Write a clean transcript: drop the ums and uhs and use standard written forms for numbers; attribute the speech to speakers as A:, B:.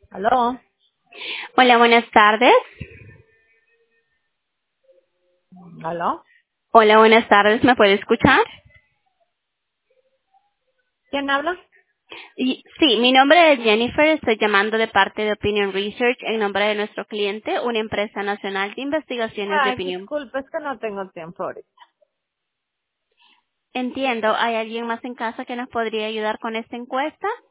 A: ¿Aló?
B: Hola, buenas tardes.
A: ¿Aló?
B: Hola, buenas tardes. ¿Me puede escuchar?
A: ¿Quién habla?
B: Sí, mi nombre es Jennifer. Estoy llamando de parte de Opinion Research en nombre de nuestro cliente, una empresa nacional de investigaciones de
A: Ay,
B: opinión.
A: disculpe, es que no tengo tiempo ahorita.
B: Entiendo. ¿Hay alguien más en casa que nos podría ayudar con esta encuesta?